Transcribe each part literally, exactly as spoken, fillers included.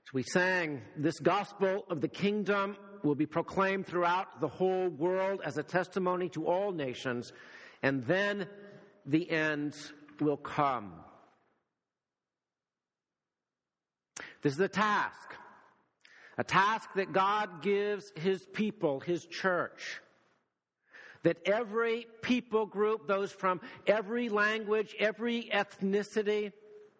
So we sang, this gospel of the kingdom will be proclaimed throughout the whole world as a testimony to all nations, and then the end will come. This is a task, a task that God gives His people, His church, that every people group, those from every language, every ethnicity,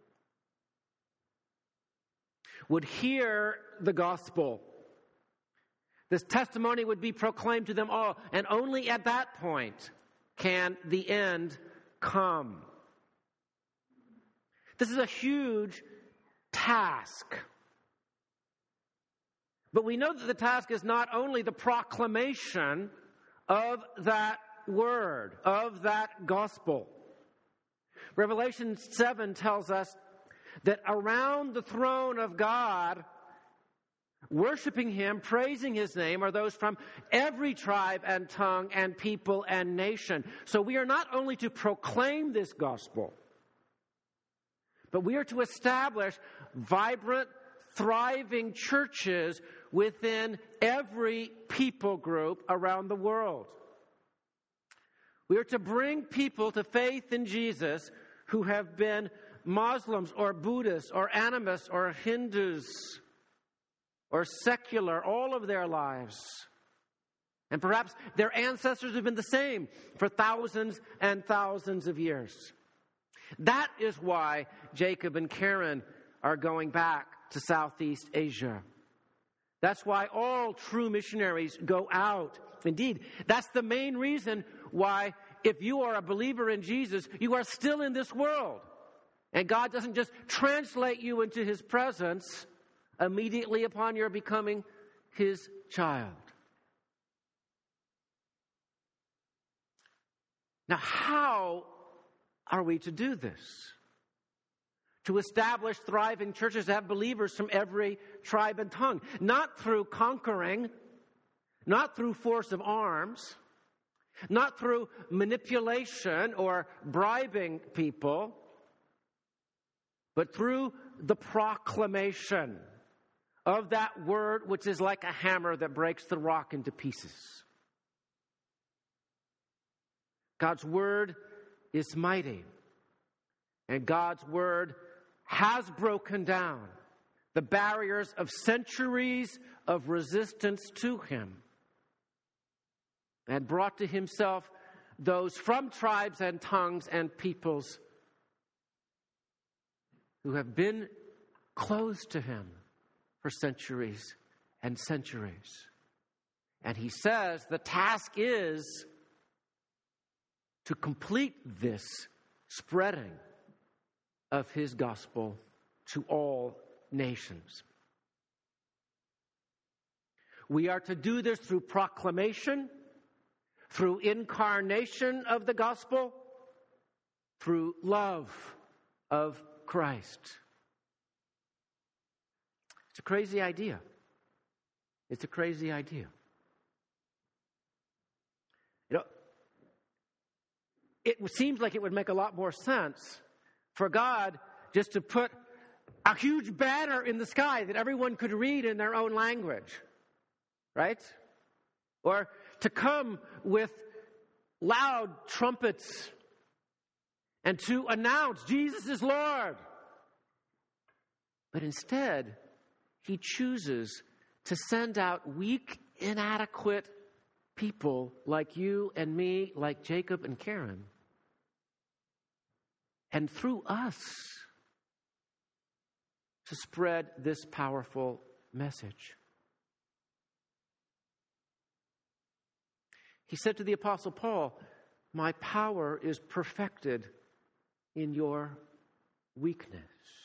would hear the gospel. This testimony would be proclaimed to them all, and only at that point can the end come. This is a huge task. But we know that the task is not only the proclamation of that word, of that gospel. Revelation seven tells us that around the throne of God, worshiping Him, praising His name, are those from every tribe and tongue and people and nation. So we are not only to proclaim this gospel, but we are to establish vibrant, thriving churches within every people group around the world. We are to bring people to faith in Jesus who have been Muslims or Buddhists or animists or Hindus or secular all of their lives. And perhaps their ancestors have been the same for thousands and thousands of years. That is why Jacob and Karen are going back to Southeast Asia. That's why all true missionaries go out. Indeed, that's the main reason why, if you are a believer in Jesus, you are still in this world. And God doesn't just translate you into His presence immediately upon your becoming His child. Now, how are we to do this? To establish thriving churches that have believers from every tribe and tongue. Not through conquering, not through force of arms, not through manipulation or bribing people, but through the proclamation of that word which is like a hammer that breaks the rock into pieces. God's word is mighty, and God's word has broken down the barriers of centuries of resistance to Him and brought to Himself those from tribes and tongues and peoples who have been close to Him for centuries and centuries. And He says the task is to complete this spreading of His gospel to all nations. We are to do this through proclamation, through incarnation of the gospel, through love of Christ. It's a crazy idea. It's a crazy idea. You know, it seems like it would make a lot more sense for God just to put a huge banner in the sky that everyone could read in their own language, right? Or to come with loud trumpets and to announce Jesus is Lord. But instead, He chooses to send out weak, inadequate people like you and me, like Jacob and Karen, and through us to spread this powerful message. He said to the Apostle Paul, "My power is perfected in your weakness."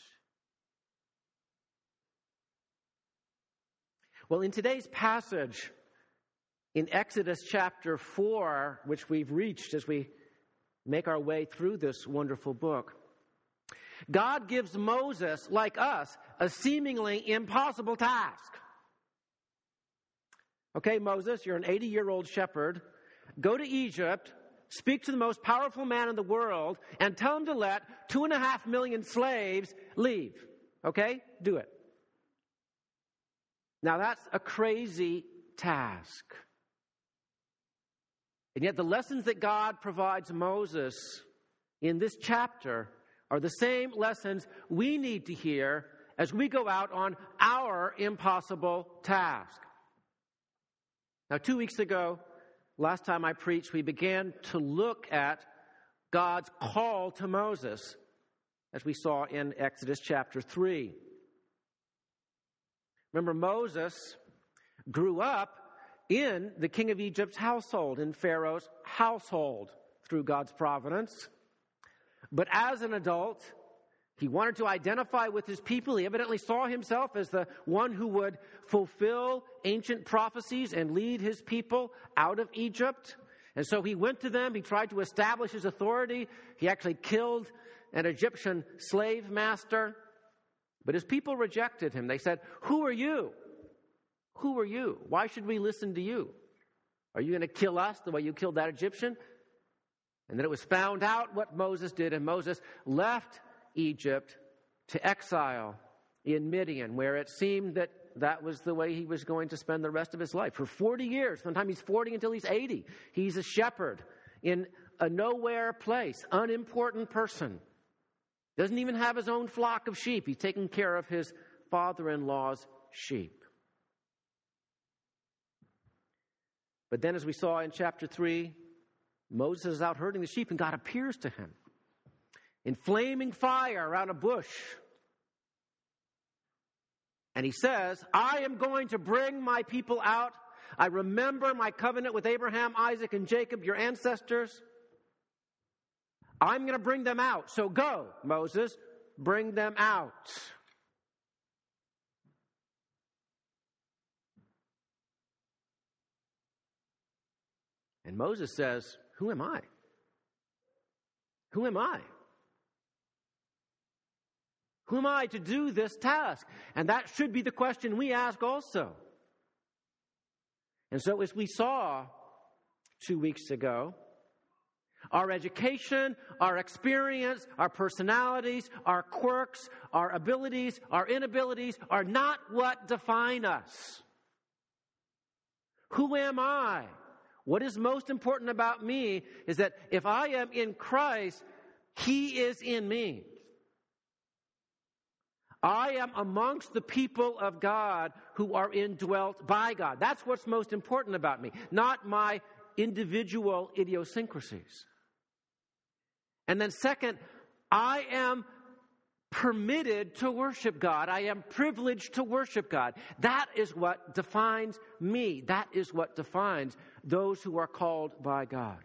Well, in today's passage, in Exodus chapter four, which we've reached as we make our way through this wonderful book, God gives Moses, like us, a seemingly impossible task. Okay, Moses, you're an eighty-year-old shepherd. Go to Egypt, speak to the most powerful man in the world, and tell him to let two and a half million slaves leave. Okay? Do it. Now that's a crazy task. And yet the lessons that God provides Moses in this chapter are the same lessons we need to hear as we go out on our impossible task. Now, two weeks ago, last time I preached, we began to look at God's call to Moses, as we saw in Exodus chapter three. Remember, Moses grew up in the king of Egypt's household, in Pharaoh's household, through God's providence. But as an adult, he wanted to identify with his people. He evidently saw himself as the one who would fulfill ancient prophecies and lead his people out of Egypt. And so he went to them. He tried to establish his authority. He actually killed an Egyptian slave master. But his people rejected him. They said, "Who are you? Who are you? Why should we listen to you? Are you going to kill us the way you killed that Egyptian?" And then it was found out what Moses did, and Moses left Egypt to exile in Midian, where it seemed that that was the way he was going to spend the rest of his life. For forty years, from the time he's forty until he's eighty, he's a shepherd in a nowhere place, unimportant person. Doesn't even have his own flock of sheep. He's taking care of his father-in-law's sheep. But then, as we saw in chapter three, Moses is out herding the sheep, and God appears to him in flaming fire around a bush. And he says, "I am going to bring my people out. I remember my covenant with Abraham, Isaac, and Jacob, your ancestors. I'm going to bring them out. So go, Moses, bring them out." And Moses says, "Who am I? Who am I? Who am I to do this task?" And that should be the question we ask also. And so, as we saw two weeks ago, our education, our experience, our personalities, our quirks, our abilities, our inabilities are not what define us. Who am I? What is most important about me is that if I am in Christ, He is in me. I am amongst the people of God who are indwelt by God. That's what's most important about me, not my individual idiosyncrasies. And then second, I am permitted to worship God. I am privileged to worship God. That is what defines me. That is what defines those who are called by God.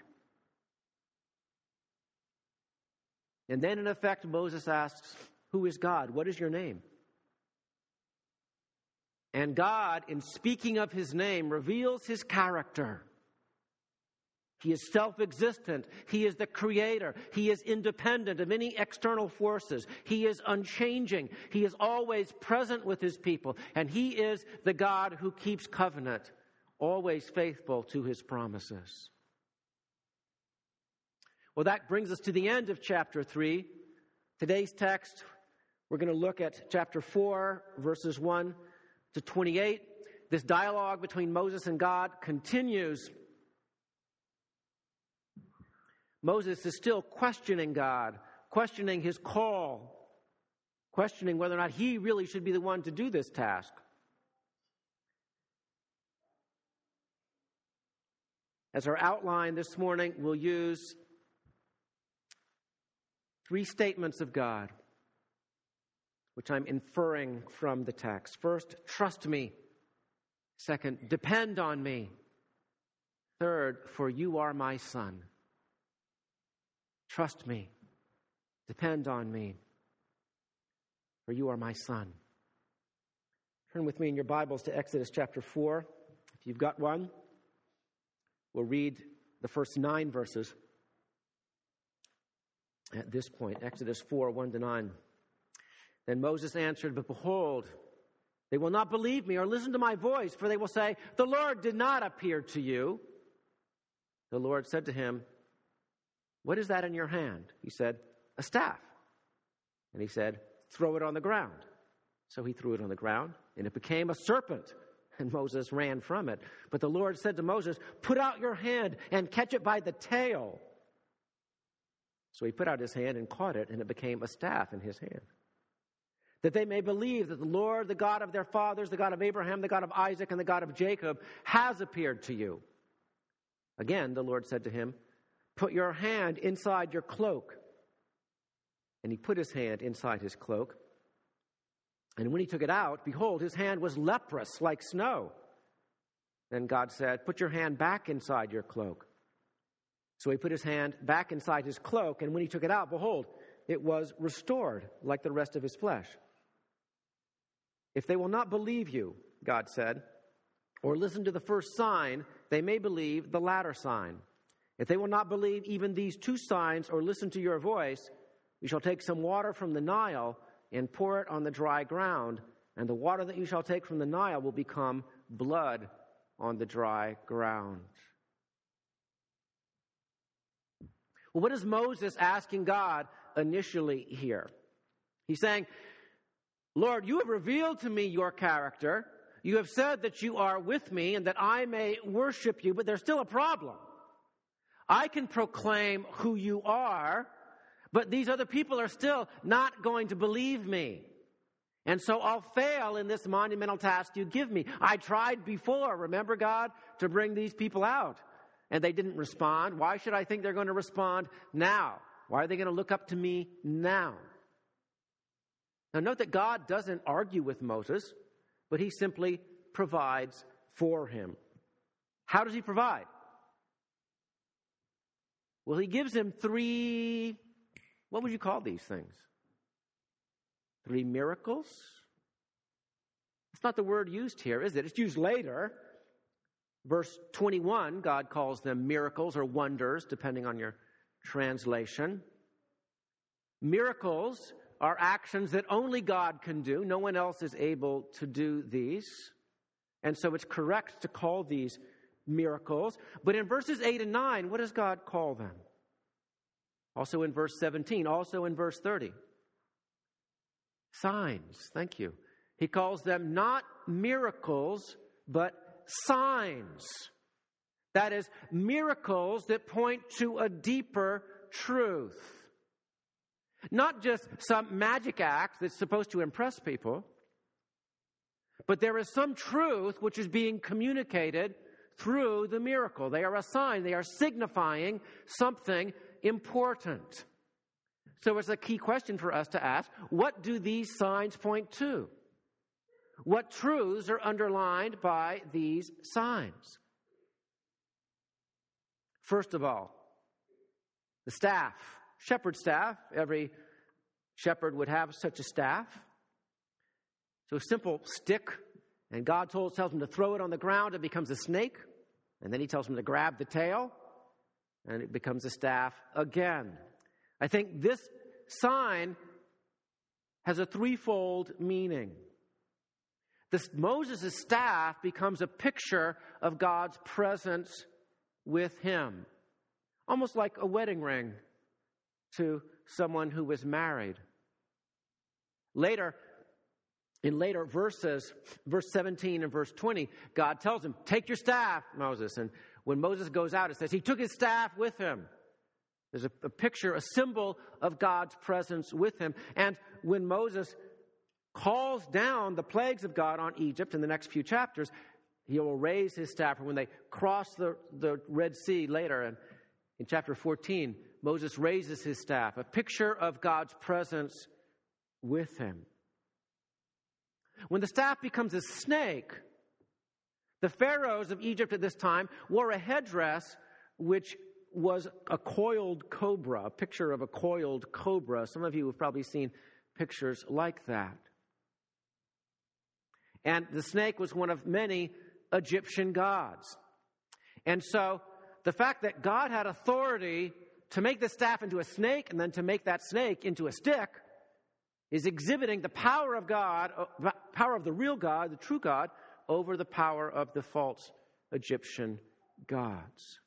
And then, in effect, Moses asks, "Who is God? What is your name?" And God, in speaking of His name, reveals His character. He is self-existent. He is the creator. He is independent of any external forces. He is unchanging. He is always present with His people. And He is the God who keeps covenant, always faithful to His promises. Well, that brings us to the end of chapter three. Today's text, we're going to look at chapter four, verses one to twenty-eight. This dialogue between Moses and God continues. Moses is still questioning God, questioning His call, questioning whether or not he really should be the one to do this task. As our outline this morning, we'll use three statements of God, which I'm inferring from the text. First, trust me. Second, depend on me. Third, for you are my son. Trust me. Depend on me. For you are my son. Turn with me in your Bibles to Exodus chapter four. If you've got one, we'll read the first nine verses at this point. Exodus four, one to nine. Then Moses answered, "But behold, they will not believe me or listen to my voice, for they will say, 'The Lord did not appear to you.' The Lord said to him, 'What is that in your hand?' He said, 'A staff.' And he said, 'Throw it on the ground.' So he threw it on the ground, and it became a serpent, And Moses ran from it. But the Lord said to Moses, put out your hand and catch it by the tail. So he put out his hand and caught it, and it became a staff in his hand. That they may believe that the Lord, the God of their fathers, the God of Abraham, the God of Isaac, and the God of Jacob, has appeared to you. Again, the Lord said to him, put your hand inside your cloak. And he put his hand inside his cloak. And when he took it out, behold, his hand was leprous like snow. Then God said, put your hand back inside your cloak. So he put his hand back inside his cloak, and when he took it out, behold, it was restored like the rest of his flesh. If they will not believe you, God said, or listen to the first sign, they may believe the latter sign. If they will not believe even these two signs or listen to your voice, you shall take some water from the Nile and pour it on the dry ground, and the water that you shall take from the Nile will become blood on the dry ground. Well, what is Moses asking God initially here? He's saying, Lord, you have revealed to me your character. You have said that you are with me and that I may worship you, but there's still a problem. I can proclaim who you are, but these other people are still not going to believe me. And so I'll fail in this monumental task you give me. I tried before, remember, God, to bring these people out. And they didn't respond. Why should I think they're going to respond now? Why are they going to look up to me now? Now note that God doesn't argue with Moses, but he simply provides for him. How does he provide? Well, he gives him three, what would you call these things? Three miracles? It's not the word used here, is it? It's used later. Verse twenty-one, God calls them miracles or wonders, depending on your translation. Miracles are actions that only God can do. No one else is able to do these. And so it's correct to call these miracles. But in verses eight and nine, what does God call them? Also in verse seventeen, also in verse thirty. Signs, thank you. He calls them not miracles, but signs. That is, miracles that point to a deeper truth. Not just some magic act that's supposed to impress people, but there is some truth which is being communicated through the miracle. They are a sign. They are signifying something important. So it's a key question for us to ask, what do these signs point to? What truths are underlined by these signs? First of all, the staff, shepherd's staff. Every shepherd would have such a staff. So a simple stick, and God told, tells him to throw it on the ground, it becomes a snake. And then he tells him to grab the tail, and it becomes a staff again. I think this sign has a threefold meaning. This, Moses' staff becomes a picture of God's presence with him. Almost like a wedding ring to someone who was married. Later, in later verses, verse seventeen and verse twenty, God tells him, take your staff, Moses. And when Moses goes out, it says he took his staff with him. There's a, a picture, a symbol of God's presence with him. And when Moses calls down the plagues of God on Egypt in the next few chapters, he will raise his staff. And when they cross the, the Red Sea later, and in chapter fourteen, Moses raises his staff, a picture of God's presence with him. When the staff becomes a snake, the pharaohs of Egypt at this time wore a headdress which was a coiled cobra, a picture of a coiled cobra. Some of you have probably seen pictures like that. And the snake was one of many Egyptian gods. And so the fact that God had authority to make the staff into a snake and then to make that snake into a stick is exhibiting the power of God, uh, power of the real God, the true God, over the power of the false Egyptian gods.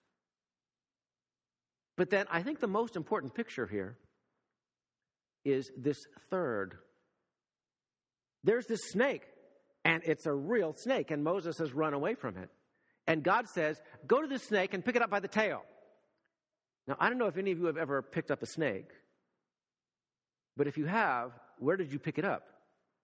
But then I think the most important picture here is this third. There's this snake. And it's a real snake, and Moses has run away from it. And God says, go to the snake and pick it up by the tail. Now, I don't know if any of you have ever picked up a snake, but if you have, where did you pick it up?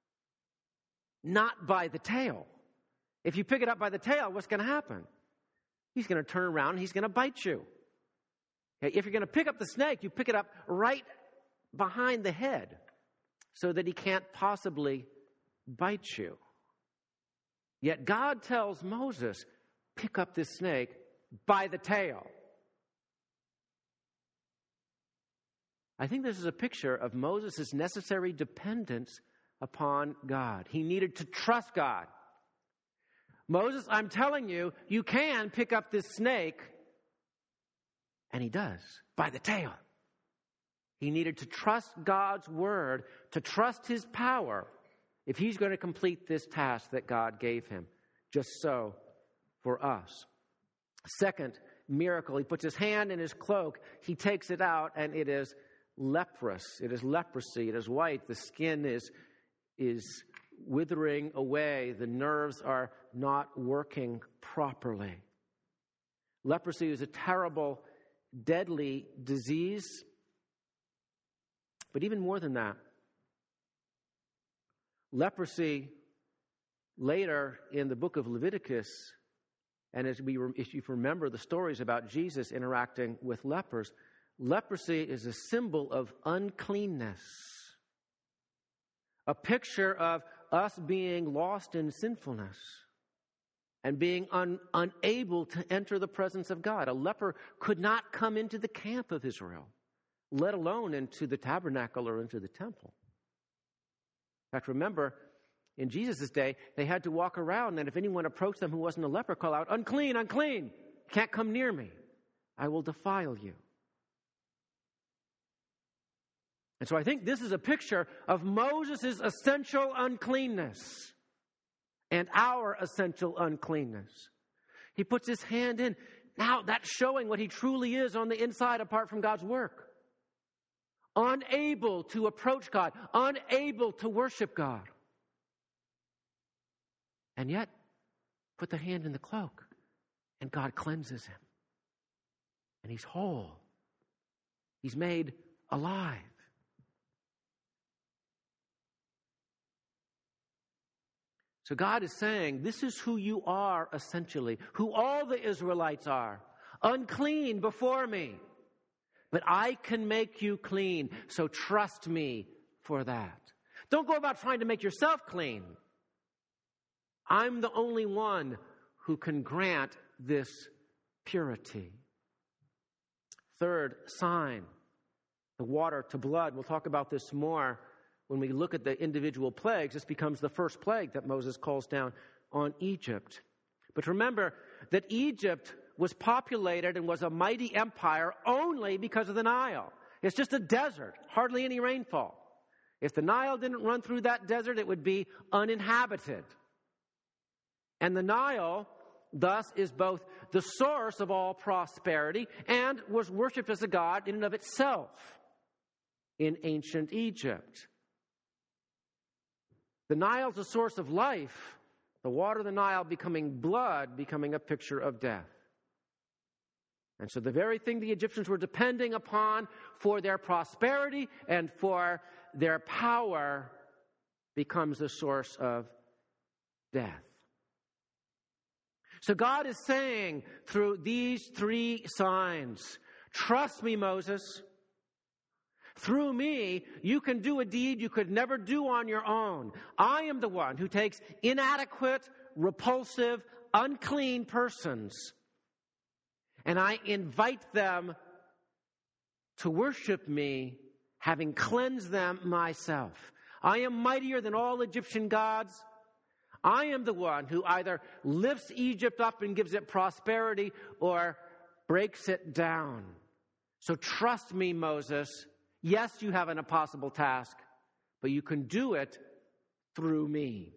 Not by the tail. If you pick it up by the tail, what's going to happen? He's going to turn around and he's going to bite you. Okay, if you're going to pick up the snake, you pick it up right behind the head so that he can't possibly bite you. Yet God tells Moses, pick up this snake by the tail. I think this is a picture of Moses' necessary dependence upon God. He needed to trust God. Moses, I'm telling you, you can pick up this snake. And he does, by the tail. He needed to trust God's word, to trust his power, if he's going to complete this task that God gave him. Just so for us. Second miracle, he puts his hand in his cloak, he takes it out, and it is leprous. It is leprosy. It is white. The skin is, is withering away. The nerves are not working properly. Leprosy is a terrible, deadly disease. But even more than that, leprosy later in the book of Leviticus, and as we if you remember the stories about Jesus interacting with lepers, leprosy is a symbol of uncleanness, a picture of us being lost in sinfulness and being un, unable to enter the presence of God. A leper could not come into the camp of Israel, let alone into the tabernacle or into the temple. In fact, remember, in Jesus' day, they had to walk around, and if anyone approached them who wasn't a leper, call out, unclean, unclean, can't come near me. I will defile you. And so I think this is a picture of Moses' essential uncleanness and our essential uncleanness. He puts his hand in. Now that's showing what he truly is on the inside apart from God's work. Unable to approach God, unable to worship God. And yet, put the hand in the cloak, and God cleanses him. And he's whole. He's made alive. So God is saying, this is who you are essentially, who all the Israelites are, unclean before me. But I can make you clean, so trust me for that. Don't go about trying to make yourself clean. I'm the only one who can grant this purity. Third sign, the water to blood. We'll talk about this more when we look at the individual plagues. This becomes the first plague that Moses calls down on Egypt. But remember that Egypt was populated and was a mighty empire only because of the Nile. It's just a desert, hardly any rainfall. If the Nile didn't run through that desert, it would be uninhabited. And the Nile, thus, is both the source of all prosperity and was worshipped as a god in and of itself in ancient Egypt. The Nile's a source of life, the water of the Nile becoming blood, becoming a picture of death. And so the very thing the Egyptians were depending upon for their prosperity and for their power becomes a source of death. So God is saying through these three signs, trust me, Moses. Through me, you can do a deed you could never do on your own. I am the one who takes inadequate, repulsive, unclean persons, and I invite them to worship me, having cleansed them myself. I am mightier than all Egyptian gods. I am the one who either lifts Egypt up and gives it prosperity or breaks it down. So trust me, Moses. Yes, you have an impossible task, but you can do it through me.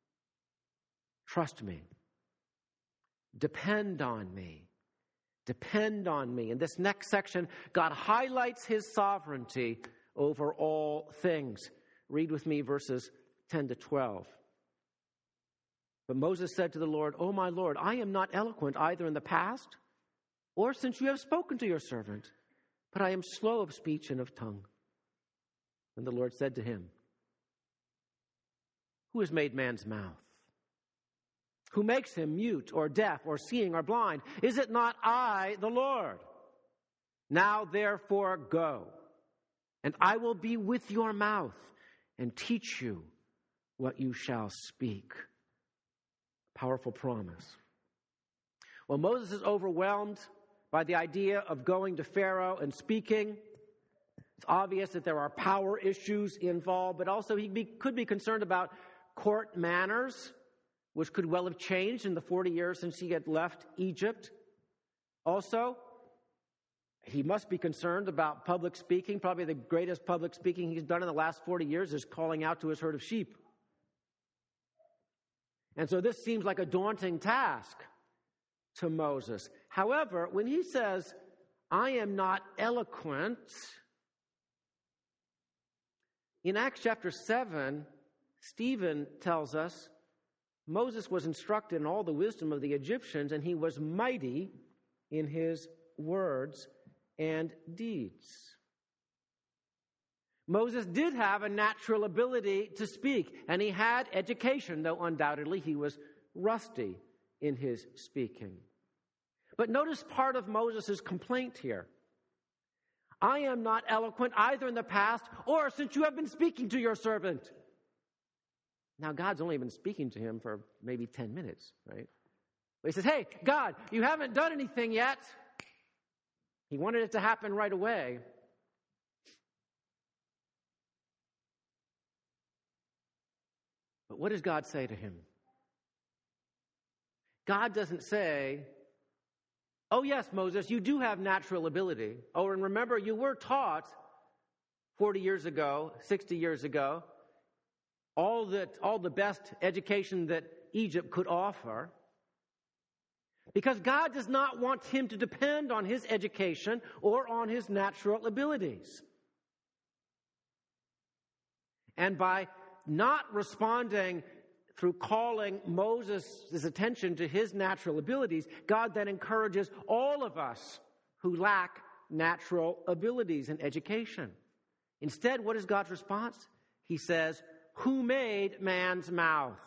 Trust me. Depend on me. Depend on me. In this next section, God highlights his sovereignty over all things. Read with me verses ten to twelve. But Moses said to the Lord, "O my Lord, I am not eloquent either in the past or since you have spoken to your servant, but I am slow of speech and of tongue." And the Lord said to him, "Who has made man's mouth? Who makes him mute or deaf or seeing or blind? Is it not I, the Lord? Now therefore go, and I will be with your mouth and teach you what you shall speak." Powerful promise. Well, Moses is overwhelmed by the idea of going to Pharaoh and speaking. It's obvious that there are power issues involved, but also he be, could be concerned about court manners, which could well have changed in the forty years since he had left Egypt. Also, he must be concerned about public speaking. Probably the greatest public speaking he's done in the last forty years is calling out to his herd of sheep. And so this seems like a daunting task to Moses. However, when he says, "I am not eloquent," in Acts chapter seven, Stephen tells us Moses was instructed in all the wisdom of the Egyptians, and he was mighty in his words and deeds. Moses did have a natural ability to speak, and he had education, though undoubtedly he was rusty in his speaking. But notice part of Moses' complaint here. "I am not eloquent either in the past or since you have been speaking to your servant." Now, God's only been speaking to him for maybe ten minutes, right? But he says, "Hey, God, you haven't done anything yet." He wanted it to happen right away. But what does God say to him? God doesn't say, "Oh yes, Moses, you do have natural ability. Oh, and remember, you were taught forty years ago, sixty years ago, all that, all the best education that Egypt could offer." Because God does not want him to depend on his education or on his natural abilities. And by not responding through calling Moses' attention to his natural abilities, God then encourages all of us who lack natural abilities and education. Instead, what is God's response? He says, "Who made man's mouth?"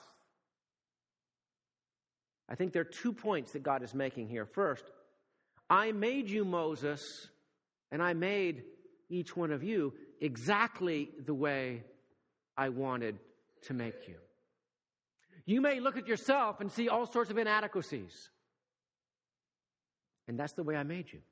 I think there are two points that God is making here. First, I made you, Moses, and I made each one of you exactly the way I wanted to make you. You may look at yourself and see all sorts of inadequacies. And that's the way I made you.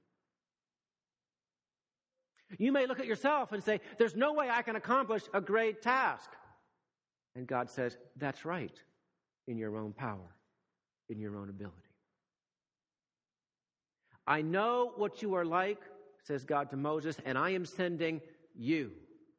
You may look at yourself and say, "There's no way I can accomplish a great task." And God says, "That's right, in your own power, in your own ability." "I know what you are like," says God to Moses, "and I am sending you."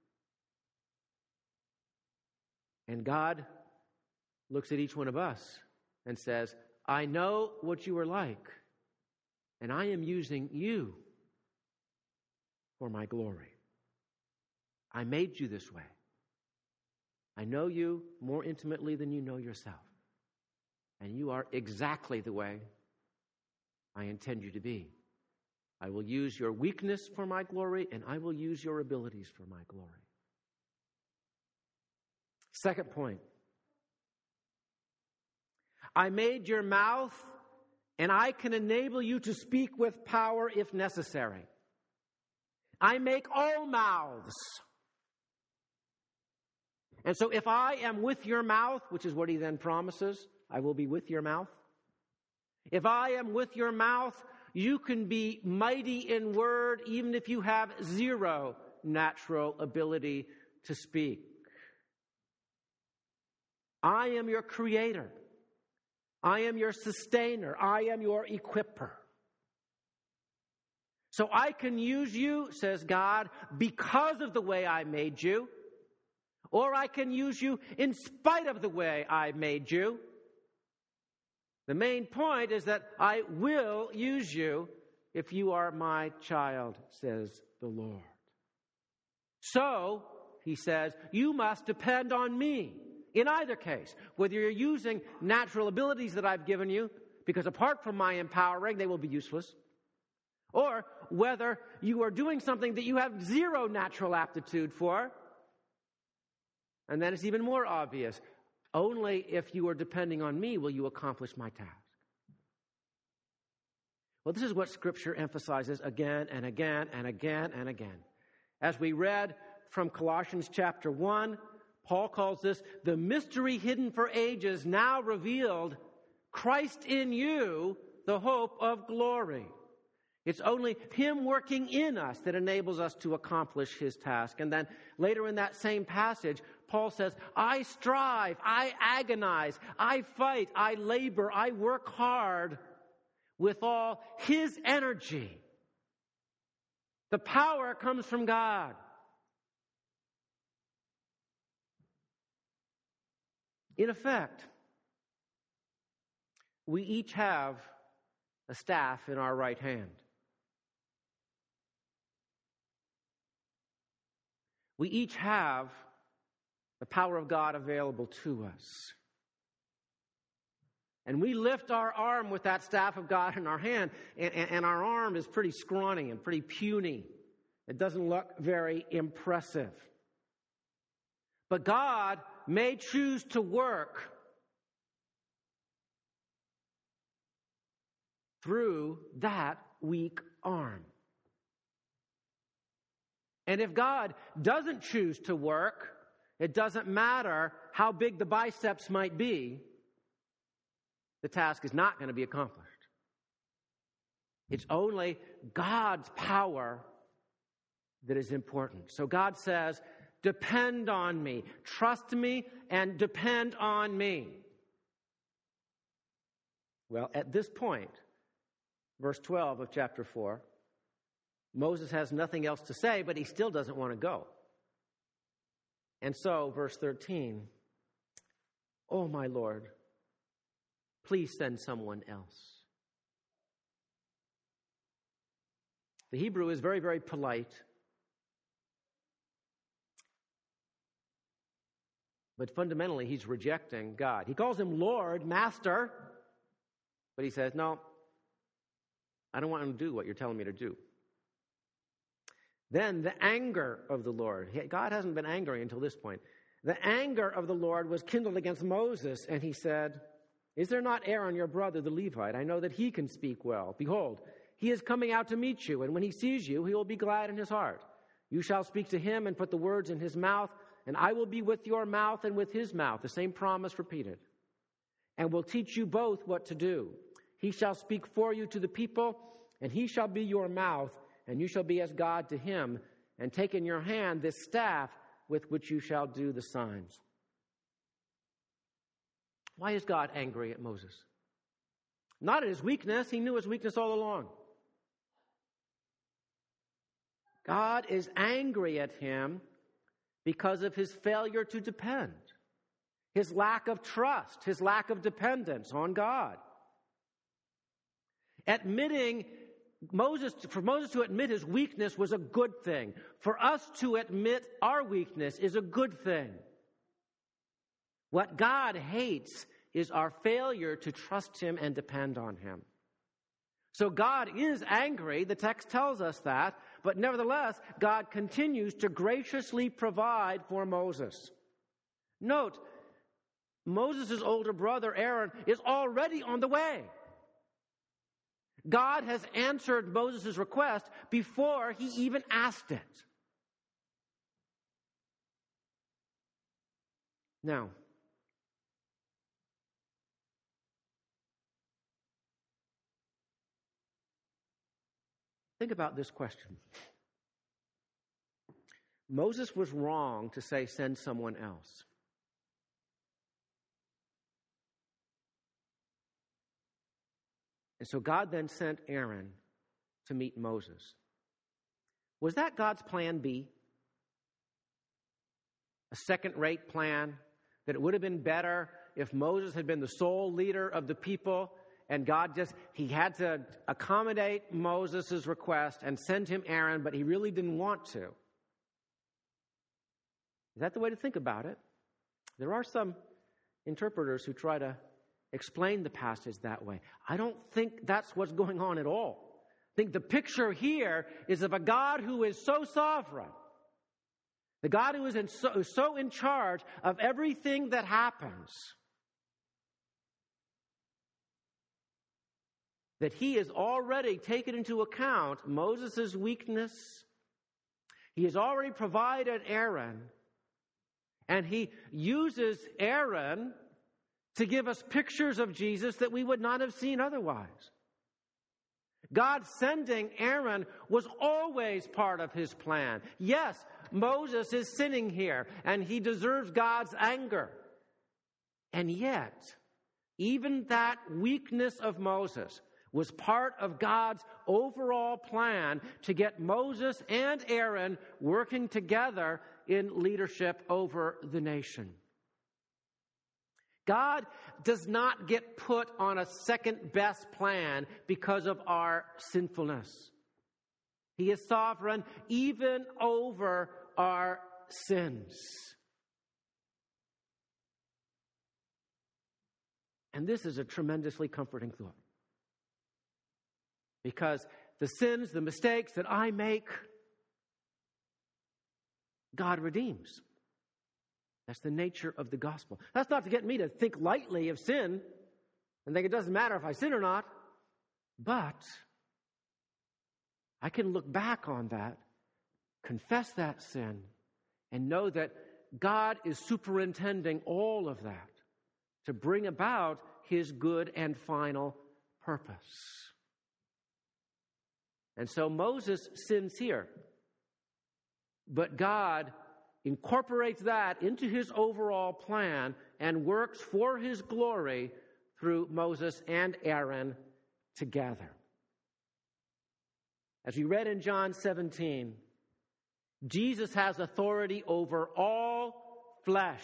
And God looks at each one of us and says, "I know what you are like, and I am using you for my glory. I made you this way. I know you more intimately than you know yourself. And you are exactly the way I intend you to be. I will use your weakness for my glory, and I will use your abilities for my glory." Second point. I made your mouth, and I can enable you to speak with power if necessary. I make all mouths. And so if I am with your mouth, which is what he then promises, I will be with your mouth. If I am with your mouth, you can be mighty in word, even if you have zero natural ability to speak. I am your creator. I am your sustainer. I am your equipper. So I can use you, says God, because of the way I made you, or I can use you in spite of the way I made you. The main point is that I will use you if you are my child, says the Lord. So, he says, you must depend on me In either case, whether you're using natural abilities that I've given you, because apart from my empowering, they will be useless, or whether you are doing something that you have zero natural aptitude for, and then it's even more obvious. Only if you are depending on me will you accomplish my task. Well, this is what Scripture emphasizes again and again and again and again. As we read from Colossians chapter one, Paul calls this the mystery hidden for ages, now revealed, Christ in you, the hope of glory. It's only Him working in us that enables us to accomplish His task. And then later in that same passage, Paul says, I strive, I agonize, I fight, I labor, I work hard with all His energy. The power comes from God. In effect, we each have a staff in our right hand. We each have the power of God available to us. And we lift our arm with that staff of God in our hand, and, and, and our arm is pretty scrawny and pretty puny. It doesn't look very impressive. But God may choose to work through that weak arm. And if God doesn't choose to work, it doesn't matter how big the biceps might be, the task is not going to be accomplished. It's only God's power that is important. So God says, depend on me, trust me, and depend on me. Well, at this point, verse twelve of chapter four, Moses has nothing else to say, but he still doesn't want to go. And so, verse thirteen, oh, my Lord, please send someone else. The Hebrew is very, very polite. But fundamentally, he's rejecting God. He calls him Lord, Master, but he says, no, I don't want him to do what you're telling me to do. Then the anger of the Lord. God hasn't been angry until this point. The anger of the Lord was kindled against Moses, and he said, is there not Aaron, your brother, the Levite? I know that he can speak well. Behold, he is coming out to meet you, and when he sees you, he will be glad in his heart. You shall speak to him and put the words in his mouth, and I will be with your mouth and with his mouth. The same promise repeated. And will teach you both what to do. He shall speak for you to the people, and he shall be your mouth, and you shall be as God to him, and take in your hand this staff with which you shall do the signs. Why is God angry at Moses? Not at his weakness. He knew his weakness all along. God is angry at him because of his failure to depend, his lack of trust, his lack of dependence on God. Admitting Moses, for Moses to admit his weakness was a good thing. For us to admit our weakness is a good thing. What God hates is our failure to trust him and depend on him. So God is angry, the text tells us that, but nevertheless, God continues to graciously provide for Moses. Note, Moses' older brother Aaron is already on the way. God has answered Moses' request before he even asked it. Now, think about this question. Moses was wrong to say, send someone else. And so God then sent Aaron to meet Moses. Was that God's plan B? A second-rate plan? That it would have been better if Moses had been the sole leader of the people and God just, he had to accommodate Moses' request and send him Aaron, but he really didn't want to. Is that the way to think about it? There are some interpreters who try to explain the passage that way. I don't think that's what's going on at all. I think the picture here is of a God who is so sovereign, the God who is in so, so in charge of everything that happens, that he has already taken into account Moses' weakness. He has already provided Aaron, and he uses Aaron to give us pictures of Jesus that we would not have seen otherwise. God sending Aaron was always part of his plan. Yes, Moses is sinning here, and he deserves God's anger. And yet, even that weakness of Moses was part of God's overall plan to get Moses and Aaron working together in leadership over the nation. God does not get put on a second best plan because of our sinfulness. He is sovereign even over our sins. And this is a tremendously comforting thought. Because the sins, the mistakes that I make, God redeems. That's the nature of the gospel. That's not to get me to think lightly of sin and think it doesn't matter if I sin or not. But I can look back on that, confess that sin, and know that God is superintending all of that to bring about his good and final purpose. And so Moses sins here, but God incorporates that into his overall plan and works for his glory through Moses and Aaron together. As we read in John seventeen, Jesus has authority over all flesh,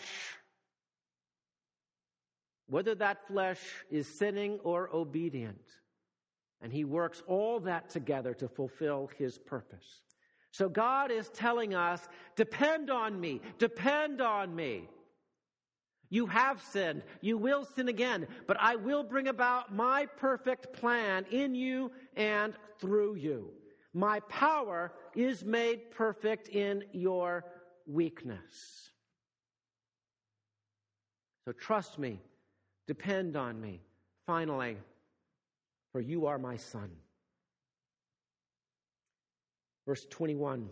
whether that flesh is sinning or obedient. And he works all that together to fulfill his purpose. So God is telling us, depend on me, depend on me. You have sinned, you will sin again, but I will bring about my perfect plan in you and through you. My power is made perfect in your weakness. So trust me, depend on me. Finally, for you are my son. Verse twenty-one.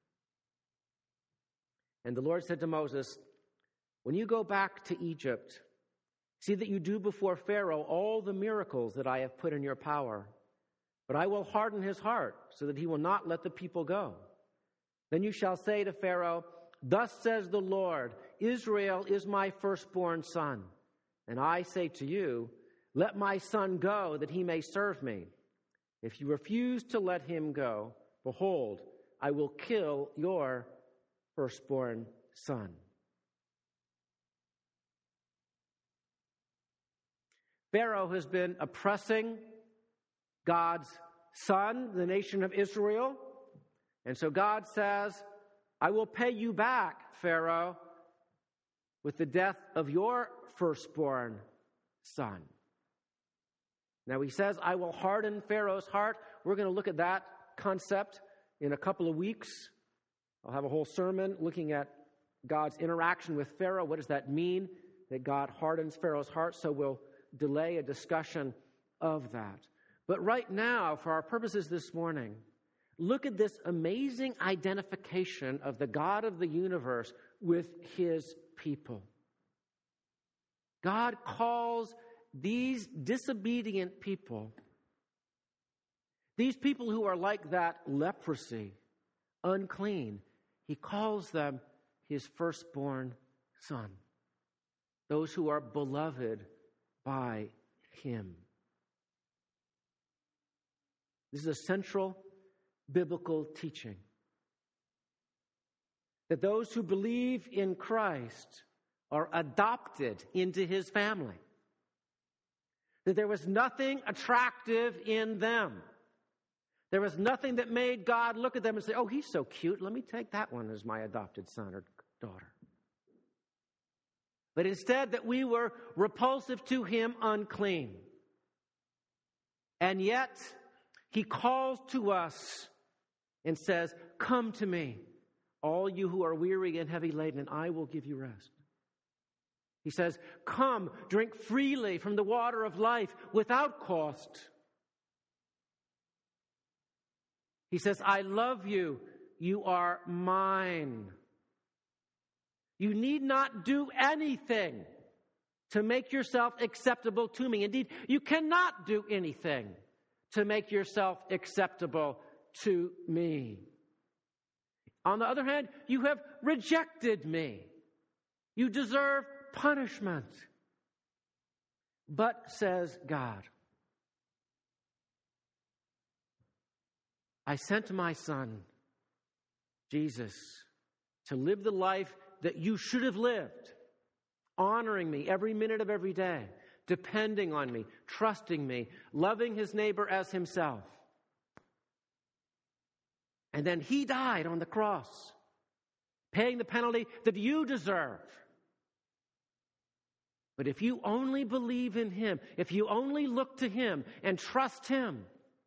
And the Lord said to Moses, when you go back to Egypt, see that you do before Pharaoh all the miracles that I have put in your power. But I will harden his heart so that he will not let the people go. Then you shall say to Pharaoh, thus says the Lord, Israel is my firstborn son. And I say to you, let my son go that he may serve me. If you refuse to let him go, behold, I will kill your firstborn son. Pharaoh has been oppressing God's son, the nation of Israel. And so God says, I will pay you back, Pharaoh, with the death of your firstborn son. Now he says, I will harden Pharaoh's heart. We're going to look at that concept in a couple of weeks. I'll have a whole sermon looking at God's interaction with Pharaoh. What does that mean, that God hardens Pharaoh's heart? So we'll delay a discussion of that. But right now, for our purposes this morning, look at this amazing identification of the God of the universe with his people. God calls these disobedient people, these people who are like that leprosy, unclean, he calls them his firstborn son, those who are beloved by him. This is a central biblical teaching, that those who believe in Christ are adopted into his family, that there was nothing attractive in them. There was nothing that made God look at them and say, oh, he's so cute, let me take that one as my adopted son or daughter. but instead that we were repulsive to him, unclean. And yet, he calls to us and says, come to me, all you who are weary and heavy laden, and I will give you rest. He says, come, drink freely from the water of life without cost. He says, I love you. You are mine. You need not do anything to make yourself acceptable to me. Indeed, you cannot do anything to make yourself acceptable to me. On the other hand, you have rejected me. You deserve punishment. But, says God, I sent my Son, Jesus, to live the life that you should have lived, honoring me every minute of every day, depending on me, trusting me, loving his neighbor as himself. And then he died on the cross, paying the penalty that you deserve. But if you only believe in him, if you only look to him and trust him,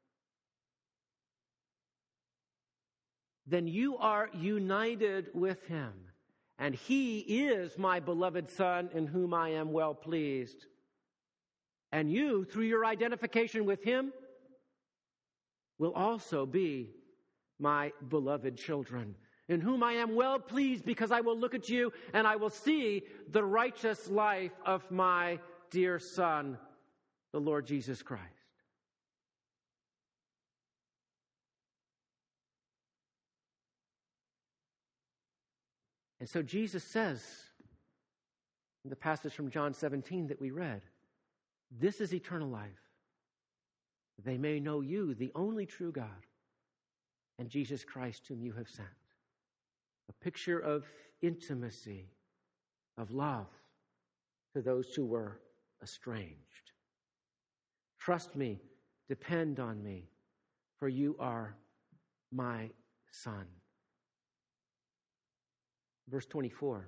then you are united with him. And he is my beloved Son in whom I am well pleased. And you, through your identification with him, will also be my beloved children, in whom I am well pleased, because I will look at you and I will see the righteous life of my dear Son, the Lord Jesus Christ. And so Jesus says, in the passage from John seventeen that we read, this is eternal life. They may know you, the only true God, and Jesus Christ whom you have sent. A picture of intimacy, of love to those who were estranged. Trust me, depend on me, for you are my Son. Verse twenty-four.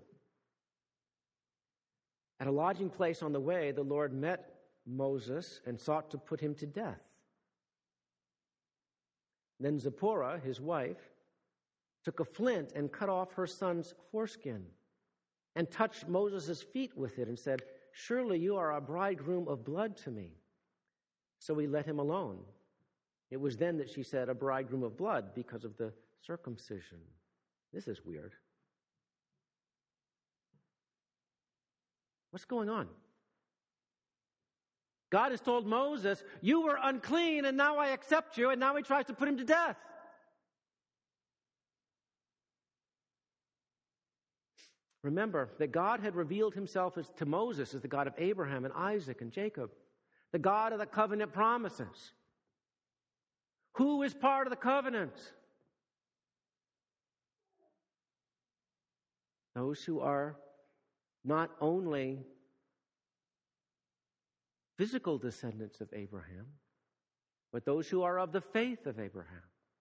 At a lodging place on the way, the Lord met Moses and sought to put him to death. Then Zipporah, his wife, took a flint and cut off her son's foreskin and touched Moses' feet with it and said, surely you are a bridegroom of blood to me. So he let him alone. It was then that she said, a bridegroom of blood, because of the circumcision. This is weird. What's going on? God has told Moses, you were unclean and now I accept you, and now he tries to put him to death. Remember that God had revealed himself as, to Moses as the God of Abraham and Isaac and Jacob, the God of the covenant promises. Who is part of the covenant? Those who are not only physical descendants of Abraham, but those who are of the faith of Abraham.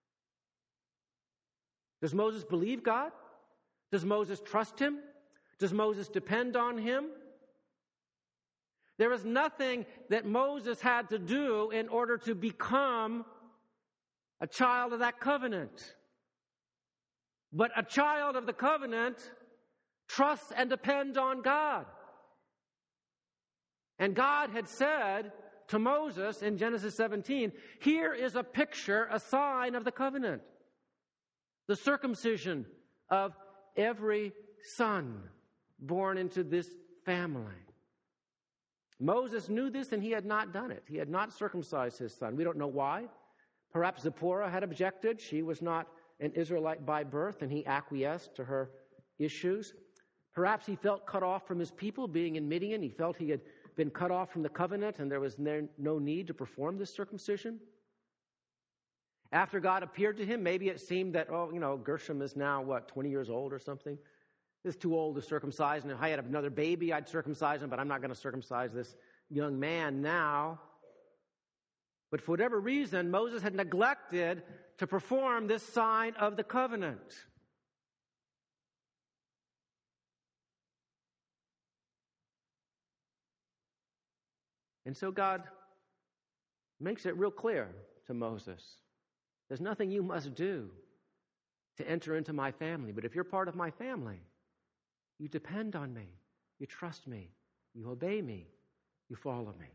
Does Moses believe God? Does Moses trust him? Does Moses depend on him? There is nothing that Moses had to do in order to become a child of that covenant. But a child of the covenant trusts and depends on God. And God had said to Moses in Genesis seventeen, here is a picture, a sign of the covenant. The circumcision of every son born into this family. Moses knew this and he had not done it. He had not circumcised his son. We don't know why. Perhaps Zipporah had objected. She was not an Israelite by birth and he acquiesced to her issues. Perhaps he felt cut off from his people being in Midian. He felt he had been cut off from the covenant and there was no need to perform this circumcision. After God appeared to him, maybe it seemed that, oh, you know, Gershom is now, what, twenty years old or something? He's too old to circumcise. And if I had another baby, I'd circumcise him, but I'm not going to circumcise this young man now. But for whatever reason, Moses had neglected to perform this sign of the covenant. And so God makes it real clear to Moses. There's nothing you must do to enter into my family. But if you're part of my family, you depend on me, you trust me, you obey me, you follow me.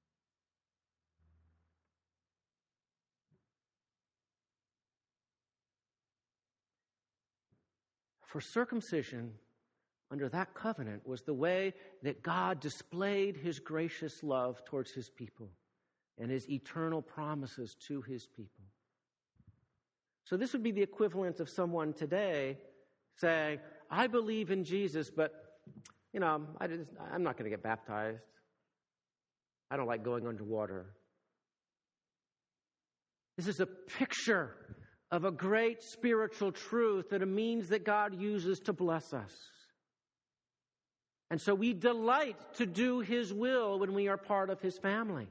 For circumcision under that covenant was the way that God displayed his gracious love towards his people and his eternal promises to his people. So this would be the equivalent of someone today saying, I believe in Jesus, but, you know, I just, I'm not going to get baptized. I don't like going underwater. This is a picture of a great spiritual truth that it means that God uses to bless us. And so we delight to do his will when we are part of his family.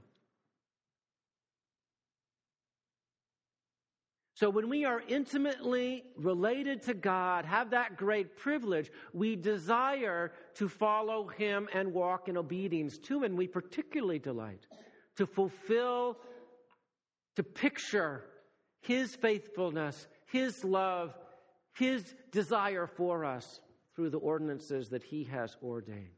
So when we are intimately related to God, have that great privilege, we desire to follow him and walk in obedience to him. And we particularly delight to fulfill, to picture his faithfulness, his love, his desire for us through the ordinances that he has ordained.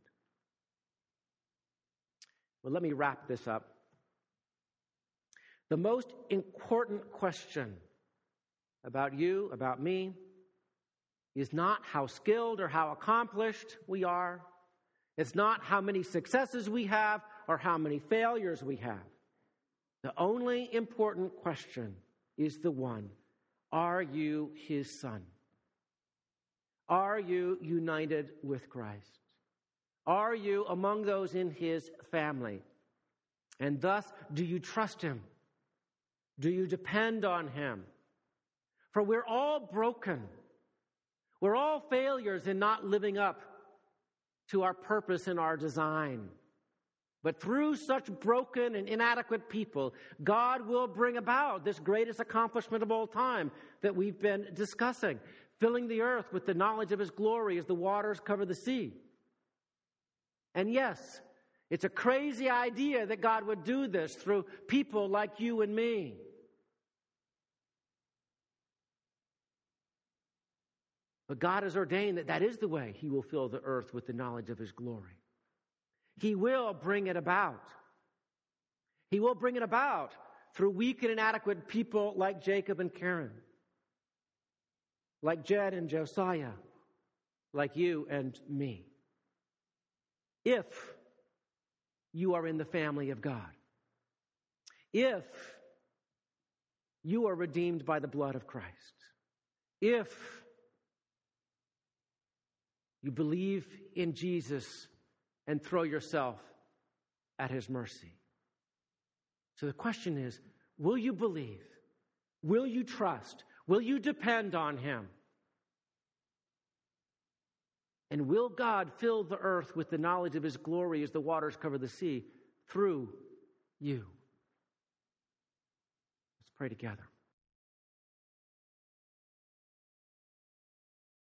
Well, let me wrap this up. The most important question about you, about me, is not how skilled or how accomplished we are. It's not how many successes we have or how many failures we have. The only important question is the one, are you his son? Are you united with Christ? Are you among those in his family? And thus, do you trust him? Do you depend on him? For we're all broken. We're all failures in not living up to our purpose and our design. But through such broken and inadequate people, God will bring about this greatest accomplishment of all time that we've been discussing, filling the earth with the knowledge of his glory as the waters cover the sea. And yes, it's a crazy idea that God would do this through people like you and me. But God has ordained that that is the way he will fill the earth with the knowledge of his glory. He will bring it about. He will bring it about through weak and inadequate people like Jacob and Karen, like Jed and Josiah, like you and me. If you are in the family of God, if you are redeemed by the blood of Christ, if you believe in Jesus and throw yourself at his mercy. So the question is, will you believe? Will you trust? Will you depend on him? And will God fill the earth with the knowledge of his glory as the waters cover the sea through you? Let's pray together.